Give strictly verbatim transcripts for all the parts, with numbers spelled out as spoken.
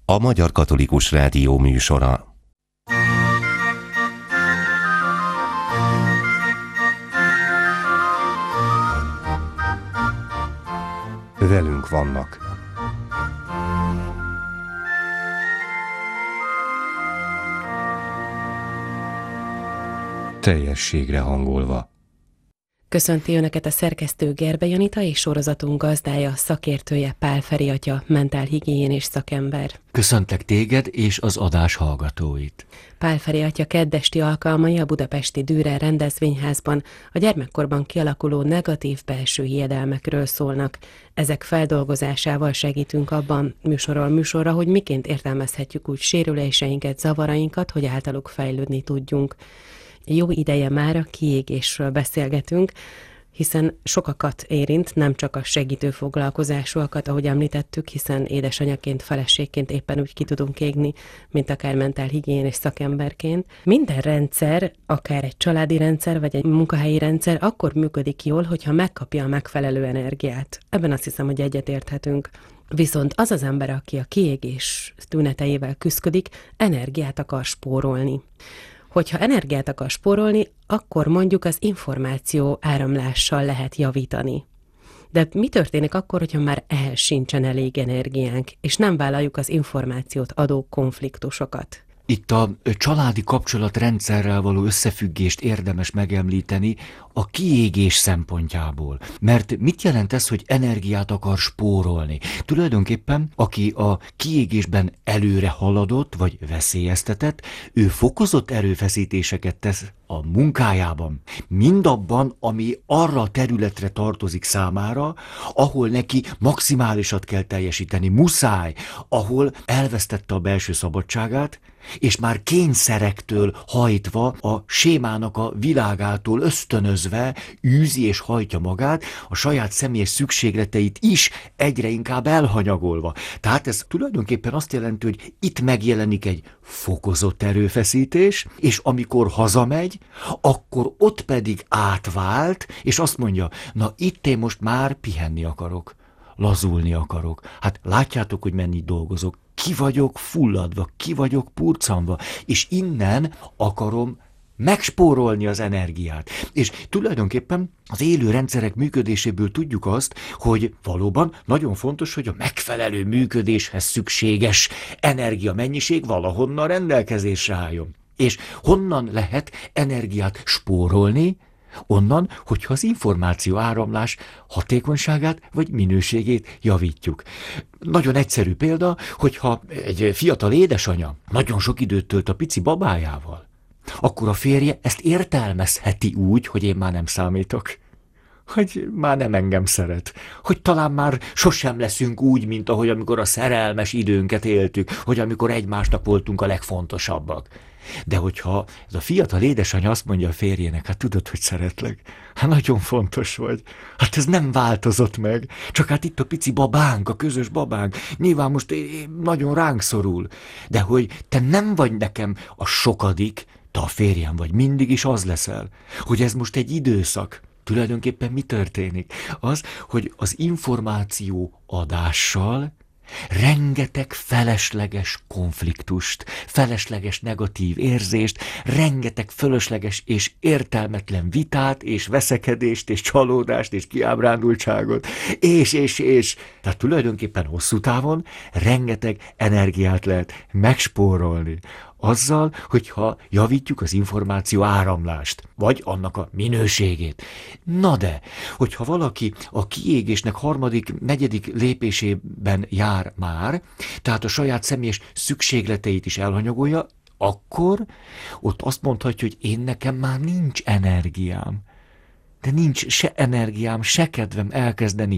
a Magyar Katolikus Rádió műsora. Velünk vannak. Teljességre hangolva. Köszönti Önöket a szerkesztő Gerbe Janita és sorozatunk gazdája, szakértője Pál Feri atya, mentálhigiénés szakember. Köszöntlek téged és az adás hallgatóit. Pál Feri atya keddesti alkalmai a budapesti Dürer rendezvényházban a gyermekkorban kialakuló negatív belső hiedelmekről szólnak. Ezek feldolgozásával segítünk abban műsorról műsorra, hogy miként értelmezhetjük úgy sérüléseinket, zavarainkat, hogy általuk fejlődni tudjunk. Jó ideje már a kiégésről beszélgetünk, hiszen sokakat érint, nem csak a segítő foglalkozásúakat, ahogy említettük, hiszen édesanyaként, feleségként éppen úgy ki tudunk égni, mint akár mentálhigiénés szakemberként. Minden rendszer, akár egy családi rendszer, vagy egy munkahelyi rendszer akkor működik jól, hogyha megkapja a megfelelő energiát. Ebben azt hiszem, hogy egyetérthetünk. Viszont az az ember, aki a kiégés tüneteivel küszködik, energiát akar spórolni. Hogyha energiát akar spórolni, akkor mondjuk az információ áramlással lehet javítani. De mi történik akkor, hogyha már ehhez sincsen elég energiánk, és nem vállaljuk az információt adó konfliktusokat? Itt a családi kapcsolatrendszerrel való összefüggést érdemes megemlíteni a kiégés szempontjából. Mert mit jelent ez, hogy energiát akar spórolni? Tulajdonképpen, aki a kiégésben előre haladott, vagy veszélyeztetett, ő fokozott erőfeszítéseket tesz a munkájában, mindabban, ami arra a területre tartozik számára, ahol neki maximálisat kell teljesíteni, muszáj, ahol elvesztette a belső szabadságát, és már kényszerektől hajtva, a sémának a világától ösztönözve űzi és hajtja magát, a saját személyes szükségleteit is egyre inkább elhanyagolva. Tehát ez tulajdonképpen azt jelenti, hogy itt megjelenik egy fokozott erőfeszítés, és amikor hazamegy, akkor ott pedig átvált, és azt mondja, na itt én most már pihenni akarok, lazulni akarok. Hát látjátok, hogy mennyit dolgozok. Ki vagyok fulladva, ki vagyok purcanva, és innen akarom megspórolni az energiát. És tulajdonképpen az élő rendszerek működéséből tudjuk azt, hogy valóban nagyon fontos, hogy a megfelelő működéshez szükséges energiamennyiség valahonnan rendelkezésre álljon. És honnan lehet energiát spórolni? Onnan, hogyha az információ áramlás hatékonyságát vagy minőségét javítjuk. Nagyon egyszerű példa, hogyha egy fiatal édesanya nagyon sok időt tölt a pici babájával, akkor a férje ezt értelmezheti úgy, hogy én már nem számítok, hogy már nem engem szeret, hogy talán már sosem leszünk úgy, mint ahogy amikor a szerelmes időnket éltük, hogy amikor egymásnak voltunk a legfontosabbak. De hogyha ez a fiatal édesanyja azt mondja a férjének, hát tudod, hogy szeretlek, hát nagyon fontos vagy, hát ez nem változott meg, csak hát itt a pici babánk, a közös babánk, nyilván most nagyon ránk szorul, de hogy te nem vagy nekem a sokadik, te a férjem vagy, mindig is az leszel, hogy ez most egy időszak. Tulajdonképpen mi történik? Az, hogy az információ adással rengeteg felesleges konfliktust, felesleges negatív érzést, rengeteg fölösleges és értelmetlen vitát, és veszekedést, és csalódást, és kiábrándultságot, és, és, és. Tehát tulajdonképpen hosszú távon rengeteg energiát lehet megspórolni. Azzal, hogyha javítjuk az információ áramlást, vagy annak a minőségét. Na de, hogyha valaki a kiégésnek harmadik, negyedik lépésében jár már, tehát a saját személyes szükségleteit is elhanyagolja, akkor ott azt mondhatja, hogy én nekem már nincs energiám. De nincs se energiám, se kedvem elkezdeni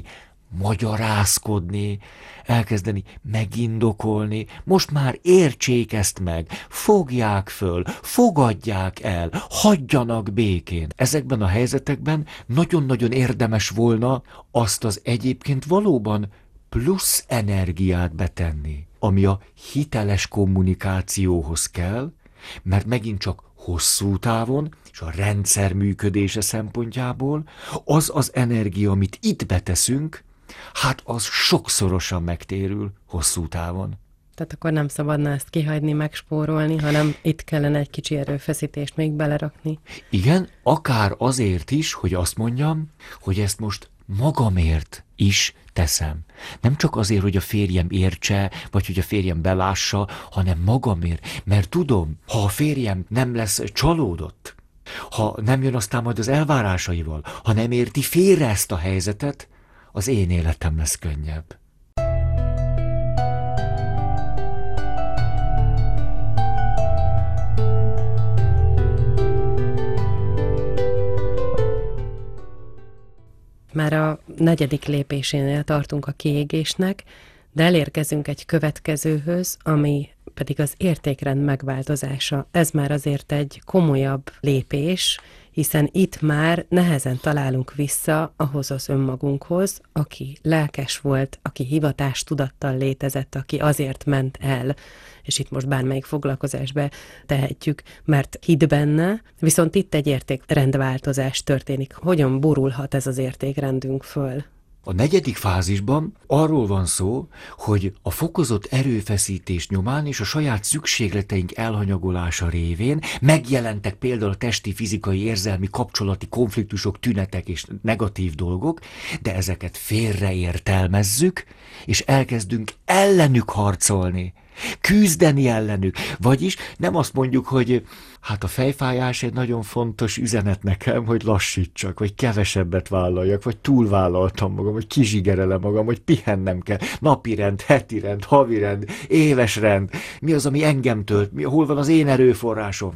magyarázkodni, elkezdeni megindokolni, most már értsék ezt meg, fogják föl, fogadják el, hagyjanak békén. Ezekben a helyzetekben nagyon-nagyon érdemes volna azt az egyébként valóban plusz energiát betenni, ami a hiteles kommunikációhoz kell, mert megint csak hosszú távon, és a rendszer működése szempontjából, az az energia, amit itt beteszünk, hát az sokszorosan megtérül hosszú távon. Tehát akkor nem szabadna ezt kihagyni, megspórolni, hanem itt kellene egy kicsi erőfeszítést még belerakni. Igen, akár azért is, hogy azt mondjam, hogy ezt most magamért is teszem. Nem csak azért, hogy a férjem értse, vagy hogy a férjem belássa, hanem magamért. Mert tudom, ha a férjem nem lesz csalódott, ha nem jön aztán majd az elvárásaival, ha nem érti félre ezt a helyzetet, az én életem lesz könnyebb. Már a negyedik lépésénél tartunk a kiégésnek, de elérkezünk egy következőhöz, ami pedig az értékrend megváltozása. Ez már azért egy komolyabb lépés, hiszen itt már nehezen találunk vissza ahhoz az önmagunkhoz, aki lelkes volt, aki hivatástudattal létezett, aki azért ment el, és itt most bármelyik foglalkozásba tehetjük, mert hitt benne, viszont itt egy értékrendváltozás történik. Hogyan borulhat ez az értékrendünk föl? A negyedik fázisban arról van szó, hogy a fokozott erőfeszítés nyomán és a saját szükségleteink elhanyagolása révén megjelentek például a testi, fizikai, érzelmi, kapcsolati konfliktusok, tünetek és negatív dolgok, de ezeket félreértelmezzük, és elkezdünk ellenük harcolni, küzdeni ellenük. Vagyis nem azt mondjuk, hogy hát a fejfájás egy nagyon fontos üzenet nekem, hogy lassítsak, vagy kevesebbet vállaljak, vagy túlvállaltam magam, vagy kizsigerelem magam, hogy pihennem kell. Napi rend, heti rend, havi rend, éves rend. Mi az, ami engem tölt? Mi, hol van az én erőforrásom?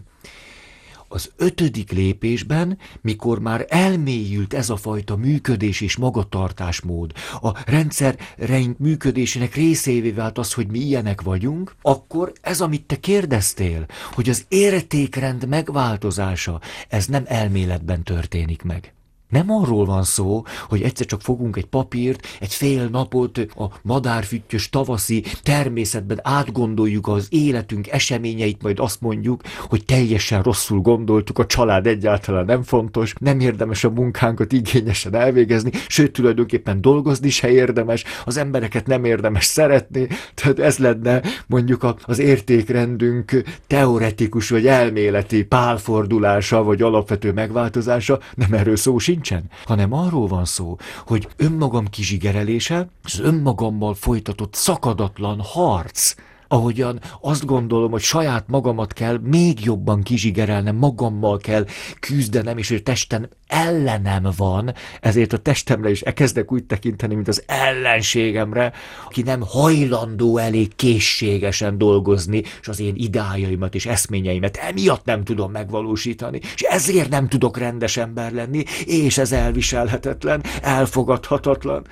Az ötödik lépésben, mikor már elmélyült ez a fajta működés és magatartásmód, a rendszereink működésének részévé vált az, hogy mi ilyenek vagyunk, akkor ez, amit te kérdeztél, hogy az értékrend megváltozása, ez nem elméletben történik meg. Nem arról van szó, hogy egyszer csak fogunk egy papírt, egy fél napot a madárfüttyös tavaszi természetben átgondoljuk az életünk eseményeit, majd azt mondjuk, hogy teljesen rosszul gondoltuk, a család egyáltalán nem fontos, nem érdemes a munkánkat igényesen elvégezni, sőt tulajdonképpen dolgozni se érdemes, az embereket nem érdemes szeretni, tehát ez lenne mondjuk az értékrendünk teoretikus vagy elméleti pálfordulása, vagy alapvető megváltozása, nem erről szó sincs. Nincsen, hanem arról van szó, hogy önmagam kizsigerelése, az önmagammal folytatott szakadatlan harc, ahogyan azt gondolom, hogy saját magamat kell még jobban kizsigerelnem, magammal kell küzdenem, és a testem ellenem van, ezért a testemre is elkezdek úgy tekinteni, mint az ellenségemre, aki nem hajlandó elég készségesen dolgozni, és az én ideájaimat és eszményeimet emiatt nem tudom megvalósítani, és ezért nem tudok rendes ember lenni, és ez elviselhetetlen, elfogadhatatlan.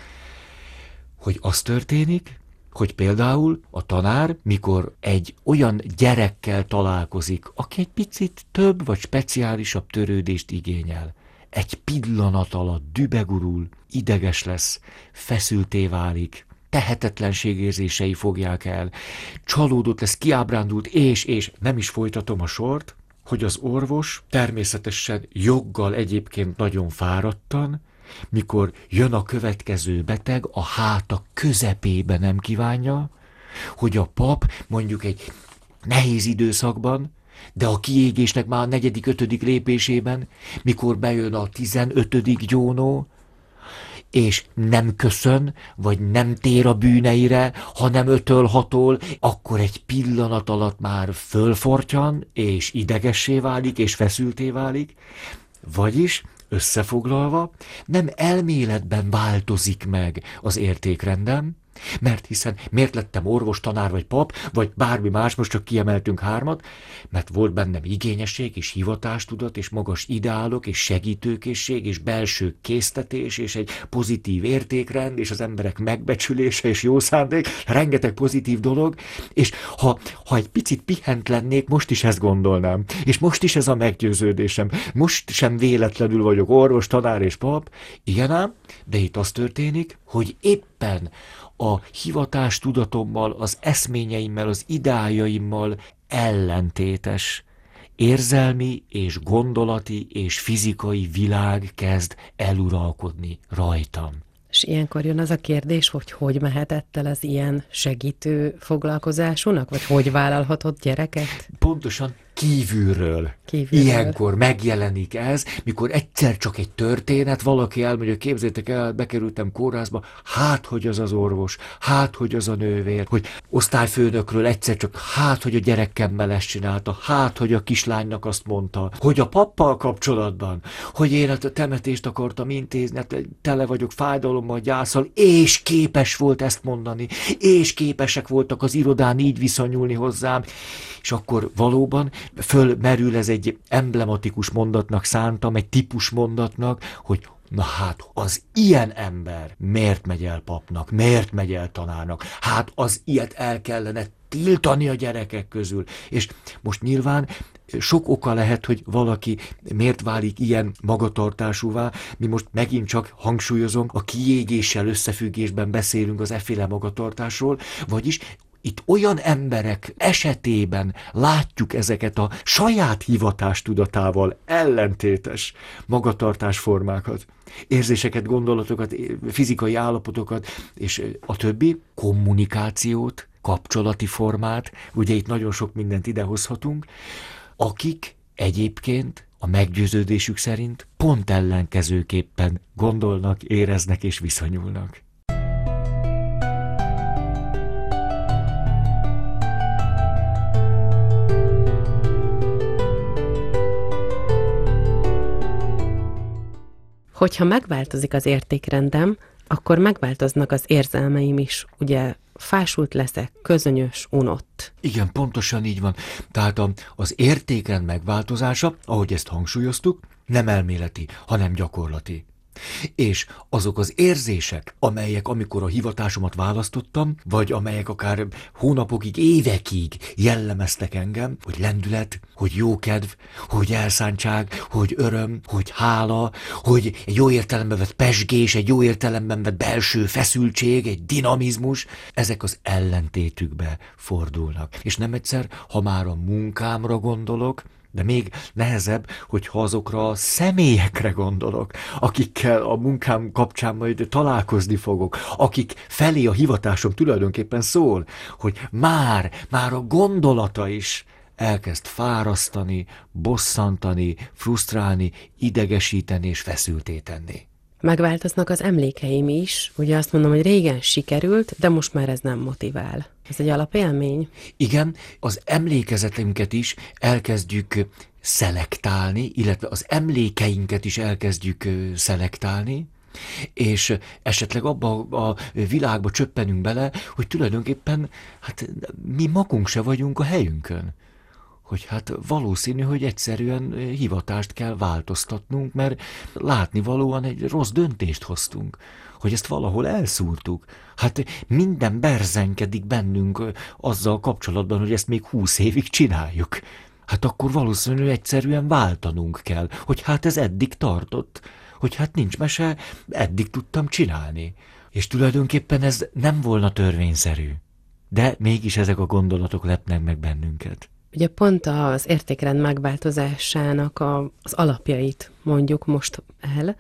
Hogy az történik, hogy például a tanár, mikor egy olyan gyerekkel találkozik, aki egy picit több vagy speciálisabb törődést igényel, egy pillanat alatt dübegurul, ideges lesz, feszülté válik, tehetetlenségérzései fogják el, csalódott lesz, kiábrándult, és, és nem is folytatom a sort, hogy az orvos természetesen joggal egyébként nagyon fáradtan, mikor jön a következő beteg, a háta közepébe nem kívánja, hogy a pap mondjuk egy nehéz időszakban, de a kiégésnek már a negyedik, ötödik lépésében, mikor bejön a tizenötödik gyónó, és nem köszön, vagy nem tér a bűneire, hanem ötöl-hatol, akkor egy pillanat alatt már fölfortyan, és idegessé válik, és feszülté válik. Vagyis, összefoglalva, nem elméletben változik meg az értékrendem, mert hiszen miért lettem orvos, tanár vagy pap, vagy bármi más, most csak kiemeltünk hármat, mert volt bennem igényesség és hivatástudat, és magas ideálok, és segítőkészség, és belső késztetés, és egy pozitív értékrend, és az emberek megbecsülése, és jó szándék, rengeteg pozitív dolog, és ha, ha egy picit pihent lennék, most is ezt gondolnám, és most is ez a meggyőződésem, most sem véletlenül vagyok orvos, tanár és pap, igen ám, de itt az történik, hogy éppen a hivatástudatommal, az eszményeimmel, az ideájaimmal ellentétes érzelmi és gondolati és fizikai világ kezd eluralkodni rajtam. És ilyenkor jön az a kérdés, hogy hogy mehetett el az ilyen segítő foglalkozásúnak, vagy hogy vállalhatott gyereket? Pontosan kívülről. kívülről. Ilyenkor megjelenik ez, mikor egyszer csak egy történet, valaki elmegy, képzeljétek el, bekerültem kórházba, hát, hogy az az orvos, hát, hogy az a nővér, hogy osztályfőnökről egyszer csak, hát, hogy a gyerekemmel ezt csinálta, hát, hogy a kislánynak azt mondta, hogy a pappal kapcsolatban, hogy én a temetést akartam intézni, hát tele vagyok fájdalommal, gyászsal, és képes volt ezt mondani, és képesek voltak az irodán így viszonyulni hozzám, és akkor valóban fölmerül ez egy emblematikus mondatnak szántam, egy típus mondatnak, hogy na hát, az ilyen ember miért megy el papnak, miért megy el tanárnak? Hát az ilyet el kellene tiltani a gyerekek közül. És most nyilván sok oka lehet, hogy valaki miért válik ilyen magatartásúvá. Mi most megint csak hangsúlyozom, a kiégéssel összefüggésben beszélünk az efféle magatartásról, vagyis itt olyan emberek esetében látjuk ezeket a saját hivatástudatával ellentétes magatartásformákat, érzéseket, gondolatokat, fizikai állapotokat, és a többi kommunikációt, kapcsolati formát, ugye itt nagyon sok mindent idehozhatunk, akik egyébként a meggyőződésük szerint pont ellenkezőképpen gondolnak, éreznek és viszonyulnak. Hogyha megváltozik az értékrendem, akkor megváltoznak az érzelmeim is. Ugye fásult leszek, közönyös, unott. Igen, pontosan így van. Tehát az értékrend megváltozása, ahogy ezt hangsúlyoztuk, nem elméleti, hanem gyakorlati. És azok az érzések, amelyek amikor a hivatásomat választottam, vagy amelyek akár hónapokig, évekig jellemeztek engem, hogy lendület, hogy jókedv, hogy elszántság, hogy öröm, hogy hála, hogy egy jó értelemben vett pezsgés, egy jó értelemben vett belső feszültség, egy dinamizmus, ezek az ellentétükbe fordulnak. És nem egyszer, ha már a munkámra gondolok, de még nehezebb, hogyha azokra a személyekre gondolok, akikkel a munkám kapcsán majd találkozni fogok, akik felé a hivatásom tulajdonképpen szól, hogy már, már a gondolata is elkezd fárasztani, bosszantani, frusztrálni, idegesíteni és feszültté tenni. Megváltoznak az emlékeim is. Ugye azt mondom, hogy régen sikerült, de most már ez nem motivál. Ez egy alapélmény? Igen, az emlékezetünket is elkezdjük szelektálni, illetve az emlékeinket is elkezdjük szelektálni, és esetleg abba a világba csöppenünk bele, hogy tulajdonképpen hát mi magunk se vagyunk a helyünkön. Hogy hát valószínű, hogy egyszerűen hivatást kell változtatnunk, mert látnivalóan egy rossz döntést hoztunk, hogy ezt valahol elszúrtuk. Hát minden berzenkedik bennünk azzal kapcsolatban, hogy ezt még húsz évig csináljuk. Hát akkor valószínű egyszerűen váltanunk kell, hogy hát ez eddig tartott, hogy hát nincs mese, eddig tudtam csinálni. És tulajdonképpen ez nem volna törvényszerű. De mégis ezek a gondolatok lepnek meg bennünket. Ugye pont az értékrend megváltozásának a, az alapjait mondjuk most el,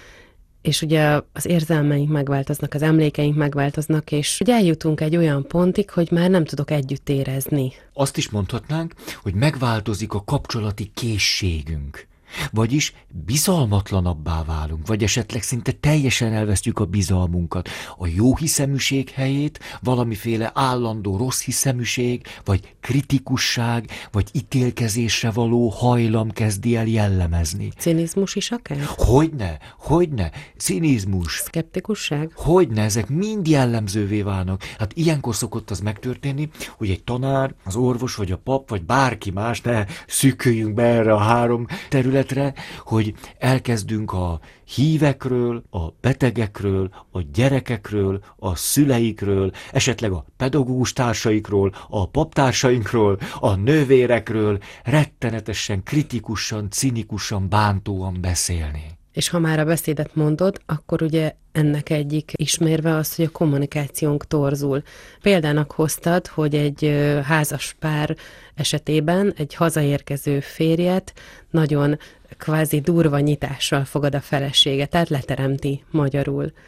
és ugye az érzelmeink megváltoznak, az emlékeink megváltoznak, és ugye eljutunk egy olyan pontig, hogy már nem tudok együtt érezni. Azt is mondhatnánk, hogy megváltozik a kapcsolati készségünk. Vagyis bizalmatlanabbá válunk, vagy esetleg szinte teljesen elvesztjük a bizalmunkat. A jó hiszeműség helyét valamiféle állandó rossz hiszeműség, vagy kritikusság, vagy ítélkezésre való hajlam kezdi el jellemezni. Cinizmus is akár? Hogyne, hogyne, cinizmus. Szkeptikusság? Hogyne, ezek mind jellemzővé válnak. Hát ilyenkor szokott az megtörténni, hogy egy tanár, az orvos, vagy a pap, vagy bárki más, ne szűköljünk be erre a három területre, hogy elkezdünk a hívekről, a betegekről, a gyerekekről, a szüleikről, esetleg a pedagógus társaikról, a paptársainkról, a nővérekről rettenetesen, kritikusan, cinikusan, bántóan beszélni. És ha már a beszédet mondod, akkor ugye ennek egyik ismérve az, hogy a kommunikációnk torzul. Példának hoztad, hogy egy házas pár esetében egy hazaérkező férjet nagyon kvázi durva nyitással fogad a felesége, tehát leteremti magyarul.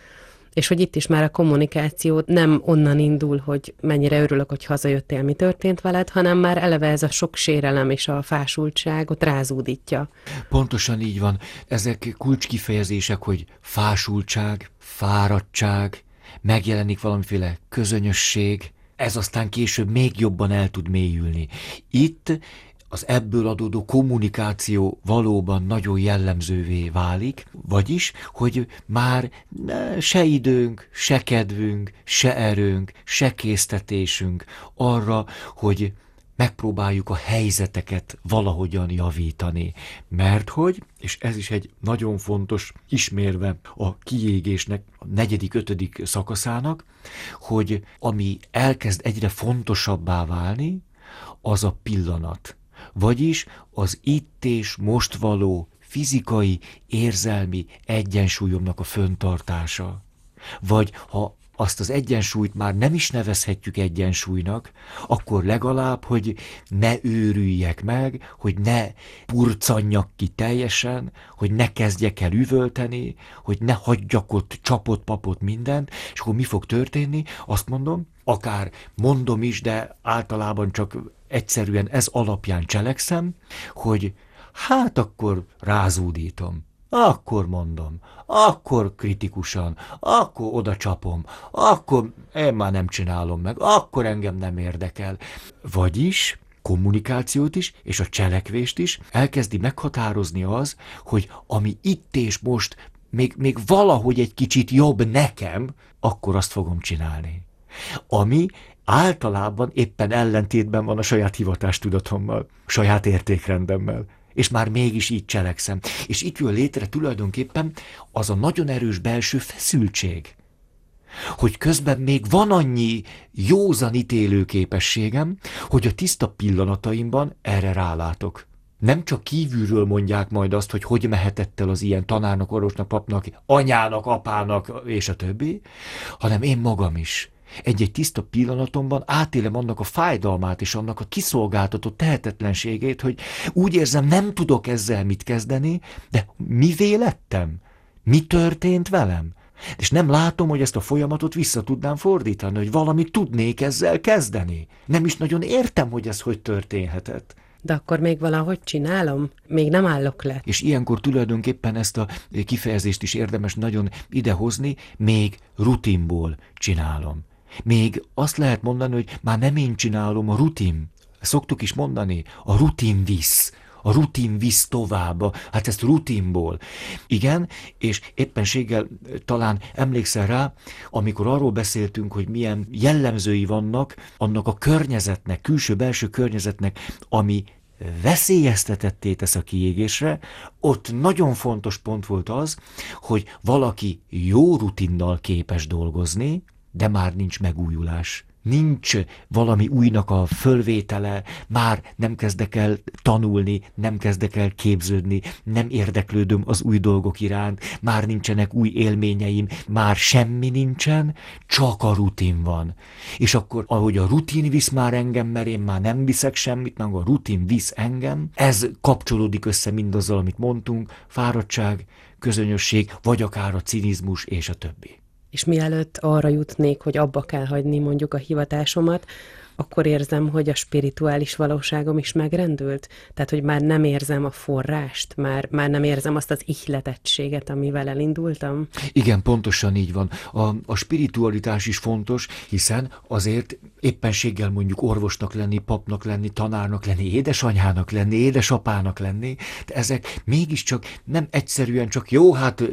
És hogy itt is már a kommunikáció nem onnan indul, hogy mennyire örülök, hogy hazajöttél, mi történt veled, hanem már eleve ez a sok sérelem és a fásultságot rázúdítja. Pontosan így van. Ezek kulcskifejezések, hogy fásultság, fáradtság, megjelenik valamiféle közönyösség, ez aztán később még jobban el tud mélyülni. Itt az ebből adódó kommunikáció valóban nagyon jellemzővé válik, vagyis, hogy már se időnk, se kedvünk, se erőnk, se késztetésünk arra, hogy megpróbáljuk a helyzeteket valahogyan javítani. Mert hogy, és ez is egy nagyon fontos ismérve a kiégésnek, a negyedik, ötödik szakaszának, hogy ami elkezd egyre fontosabbá válni, az a pillanat. Vagyis az itt és most való fizikai, érzelmi egyensúlyomnak a föntartása. Vagy ha azt az egyensúlyt már nem is nevezhetjük egyensúlynak, akkor legalább, hogy ne őrüljek meg, hogy ne purcanjak ki teljesen, hogy ne kezdjek el üvölteni, hogy ne hagyjak ott csapott-papot mindent, és akkor mi fog történni? Azt mondom, akár mondom is, de általában csak egyszerűen ez alapján cselekszem, hogy hát akkor rázúdítom. Akkor mondom, akkor kritikusan, akkor oda csapom, akkor én már nem csinálom meg, akkor engem nem érdekel. Vagyis kommunikációt is, és a cselekvést is elkezdi meghatározni az, hogy ami itt és most még, még valahogy egy kicsit jobb nekem, akkor azt fogom csinálni. Ami általában éppen ellentétben van a saját hivatástudatommal, saját értékrendemmel. És már mégis így cselekszem. És itt jön létre tulajdonképpen az a nagyon erős belső feszültség, hogy közben még van annyi józan ítélő képességem, hogy a tiszta pillanataimban erre rálátok. Nem csak kívülről mondják majd azt, hogy hogy mehetett el az ilyen tanárnak, orvosnak, papnak, anyának, apának, és a többi, hanem én magam is. Egy-egy tiszta pillanatomban átélem annak a fájdalmát és annak a kiszolgáltatott tehetetlenségét, hogy úgy érzem, nem tudok ezzel mit kezdeni, de mivé lettem? Mi történt velem? És nem látom, hogy ezt a folyamatot vissza tudnám fordítani, hogy valamit tudnék ezzel kezdeni. Nem is nagyon értem, hogy ez hogy történhetett. De akkor még valahogy csinálom? Még nem állok le. És ilyenkor tulajdonképpen ezt a kifejezést is érdemes nagyon idehozni, még rutinból csinálom. Még azt lehet mondani, hogy már nem én csinálom, a rutin. Szoktuk is mondani, a rutin visz. A rutin visz tovább, hát ezt rutinból. Igen, és éppenséggel talán emlékszel rá, amikor arról beszéltünk, hogy milyen jellemzői vannak annak a környezetnek, külső-belső környezetnek, ami veszélyeztetetté tesz a kiégésre, ott nagyon fontos pont volt az, hogy valaki jó rutinnal képes dolgozni, de már nincs megújulás. Nincs valami újnak a fölvétele, már nem kezdek el tanulni, nem kezdek el képződni, nem érdeklődöm az új dolgok iránt, már nincsenek új élményeim, már semmi nincsen, csak a rutin van. És akkor, ahogy a rutin visz már engem, mert én már nem viszek semmit, meg a rutin visz engem, ez kapcsolódik össze mindazzal, amit mondtunk, fáradtság, közönyösség, vagy akár a cinizmus és a többi. És mielőtt arra jutnék, hogy abba kell hagyni mondjuk a hivatásomat, akkor érzem, hogy a spirituális valóságom is megrendült. Tehát, hogy már nem érzem a forrást, már, már nem érzem azt az ihletettséget, amivel elindultam. Igen, pontosan így van. A, a spiritualitás is fontos, hiszen azért éppenséggel mondjuk orvosnak lenni, papnak lenni, tanárnak lenni, édesanyának lenni, édesapának lenni, de ezek mégiscsak nem egyszerűen csak jó, hát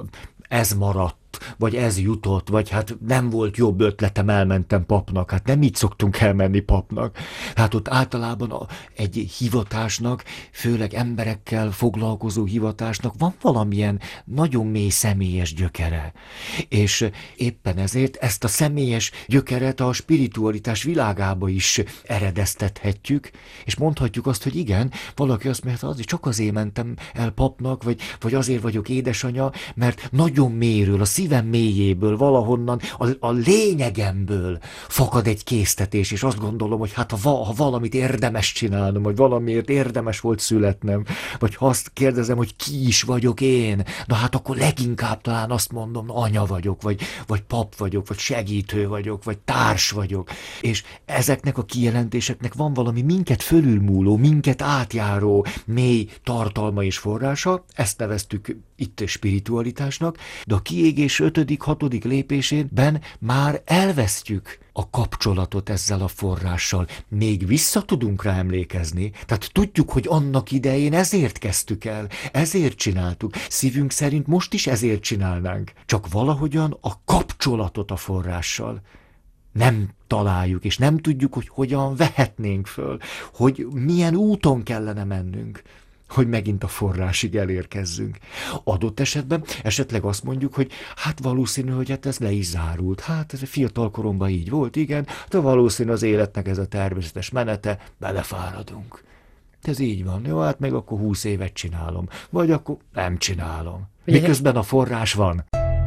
ez maradt, vagy ez jutott, vagy hát nem volt jobb ötletem, elmentem papnak. Hát nem így szoktunk elmenni papnak. Hát ott általában a, egy hivatásnak, főleg emberekkel foglalkozó hivatásnak van valamilyen nagyon mély személyes gyökere. És éppen ezért ezt a személyes gyökeret a spiritualitás világába is eredeztethetjük, és mondhatjuk azt, hogy igen, valaki azt mondja, hogy csak azért mentem el papnak, vagy, vagy azért vagyok édesanya, mert nagyon mélyről, a szív szívem mélyéből, valahonnan, a, a lényegemből fakad egy késztetés, és azt gondolom, hogy hát ha, va, ha valamit érdemes csinálnom, vagy valamiért érdemes volt születnem, vagy ha azt kérdezem, hogy ki is vagyok én, na hát akkor leginkább talán azt mondom, anya vagyok, vagy, vagy pap vagyok, vagy segítő vagyok, vagy társ vagyok. És ezeknek a kijelentéseknek van valami minket fölülmúló, minket átjáró mély tartalma és forrása, ezt neveztük itt spiritualitásnak, de a kiégés ötödik, hatodik lépésében már elvesztjük a kapcsolatot ezzel a forrással. Még vissza tudunk rá emlékezni, tehát tudjuk, hogy annak idején ezért kezdtük el, ezért csináltuk. Szívünk szerint most is ezért csinálnánk. Csak valahogyan a kapcsolatot a forrással nem találjuk, és nem tudjuk, hogy hogyan vehetnénk föl, hogy milyen úton kellene mennünk, hogy megint a forrásig elérkezzünk. Adott esetben esetleg azt mondjuk, hogy hát valószínű, hogy hát ez le is zárult. Hát ez a fiatal koromban így volt, igen, de valószínű az életnek ez a természetes menete, belefáradunk. De ez így van, jó, hát meg akkor húsz évet csinálom, vagy akkor nem csinálom. Miközben a forrás van.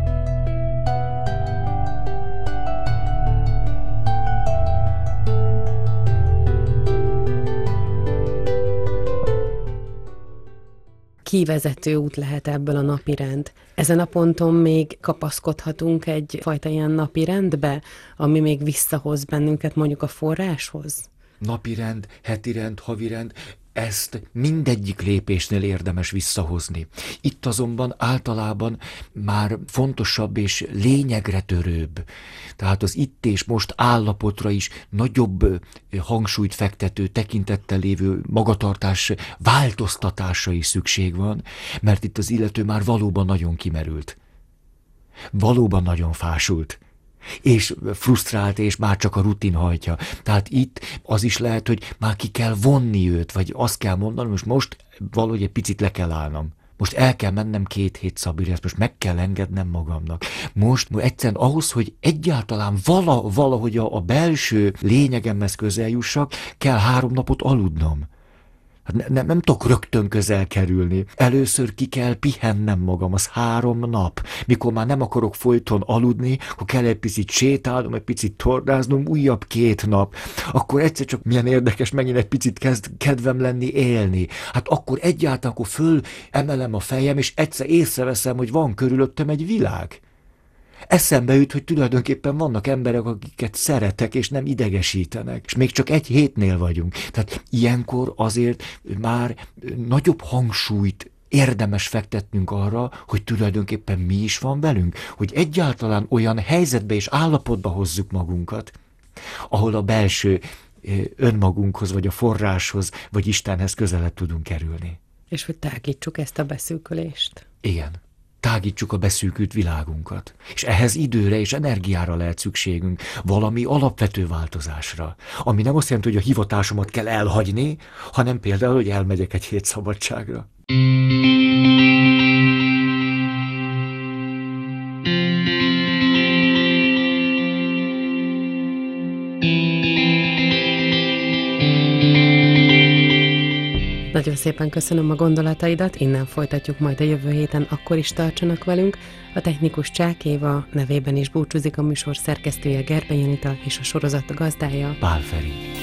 Kivezető út lehet ebből a napirend. Ezen a ponton még kapaszkodhatunk egyfajta ilyen napirendbe, ami még visszahoz bennünket mondjuk a forráshoz? Napirend, hetirend, havirend, ezt mindegyik lépésnél érdemes visszahozni. Itt azonban általában már fontosabb és lényegre törőbb, tehát az itt és most állapotra is nagyobb hangsúlyt fektető, tekintettel lévő magatartás változtatásra is szükség van, mert itt az illető már valóban nagyon kimerült. Valóban nagyon fásult. És frusztrált, és már csak a rutin hajtja. Tehát itt az is lehet, hogy már ki kell vonni őt, vagy azt kell mondanom, most most valahogy egy picit le kell állnom. Most el kell mennem két hét Szabira, ezt most meg kell engednem magamnak. Most egyszerűen ahhoz, hogy egyáltalán vala, valahogy a, a belső lényegemhez közel jussak, kell három napot aludnom. Ne, nem, nem tudok rögtön közel kerülni. Először ki kell pihennem magam, az három nap. Mikor már nem akarok folyton aludni, akkor kell egy picit sétálnom, egy picit tordáznom, újabb két nap. Akkor egyszer csak milyen érdekes, megint egy picit kezd kedvem lenni élni. Hát akkor egyáltalán akkor föl emelem a fejem, és egyszer észreveszem, hogy van körülöttem egy világ. Eszembe jut, hogy tulajdonképpen vannak emberek, akiket szeretek, és nem idegesítenek. És még csak egy hétnél vagyunk. Tehát ilyenkor azért már nagyobb hangsúlyt érdemes fektetnünk arra, hogy tulajdonképpen mi is van velünk. Hogy egyáltalán olyan helyzetbe és állapotba hozzuk magunkat, ahol a belső önmagunkhoz, vagy a forráshoz, vagy Istenhez közelebb tudunk kerülni. És hogy tágítsuk ezt a beszűkülést. Igen. Tágítsuk a beszűkült világunkat. És ehhez időre és energiára lehet szükségünk, valami alapvető változásra. Ami nem azt jelenti, hogy a hivatásomat kell elhagyni, hanem például, hogy elmegyek egy hét szabadságra. Nagyon szépen köszönöm a gondolataidat, innen folytatjuk majd a jövő héten, akkor is tartsanak velünk. A technikus Csák Éva nevében is búcsúzik a műsor szerkesztője Gerben Janita és a sorozat gazdája Pál Feri.